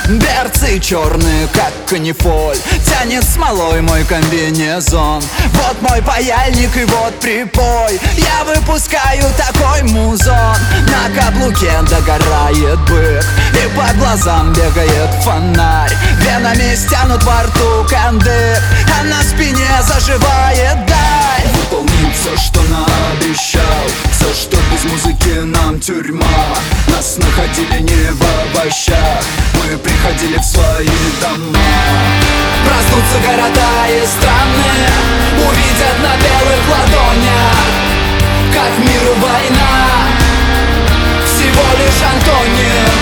Берцы черные, как канифоль, тянет смолой мой комбинезон. Вот мой паяльник и вот припой, я выпускаю такой музон. На каблуке догорает бык, и по глазам бегает фонарь. Венами стянут во рту кандык, а на спине заживает даль. Выполнил все, что наобещал, все, что без музыки нам тюрьма. Нас находили не в овощах, мы приходили в свои дома. Проснутся города и страны, увидят на белых ладонях, как миру война, всего лишь антоним.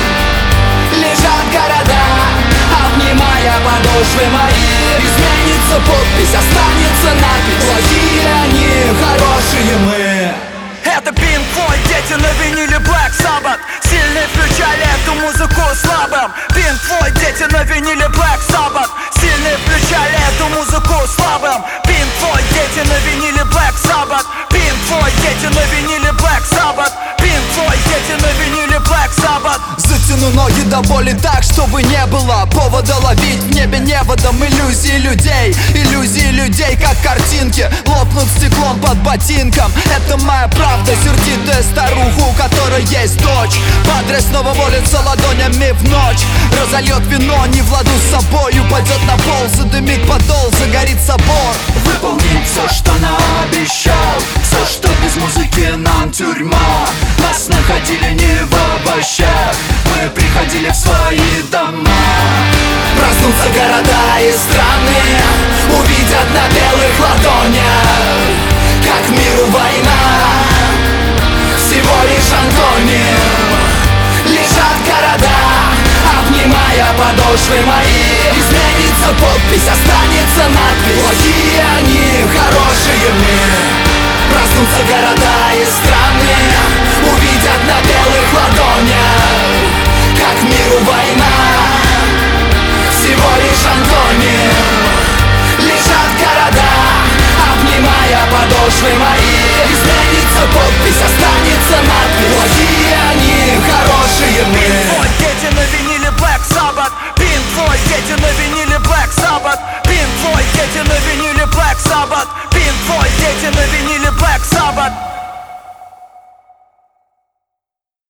Лежат города, обнимая подошвы мои. Изменится подпись, останется надпись: плохие они, хорошие мы. Это Pink Floyd, дети на виниле Black Sabbath. Сильные включали эту музыку слабым. Pink Floyd, дети на виниле Black Sabbath. Сильные включали эту музыку слабым. Pink Floyd, дети на виниле Black Sabbath. Pink Floyd, дети на виниле Black Sabbath. Pink Floyd, дети на виниле Black Sabbath. Затяну ноги до боли так, чтобы не было повода ловить в небе неводом иллюзии людей. Иллюзии людей, как картинки, лопнут стеклом под ботинком. Это моя правда, сердитая старуха, у которой есть дочь. Падре снова молится ладонями в ночь. Разольет вино, не в ладу с собой. Упадет на пол, задымит подол, загорит собор. Выполнил все, что наобещал, все, что без музыки нам тюрьма. Нас находили не в овощах, мы приходили в свои дома. Проснутся города и страны, увидят на белых ладонях, как миру война, всего лишь антоним. Лежат города, обнимая подошвы мои. Изменится подпись, останется надпись: плохие они, хорошие мы. Проснутся города и страны, увидят на белых ладонях,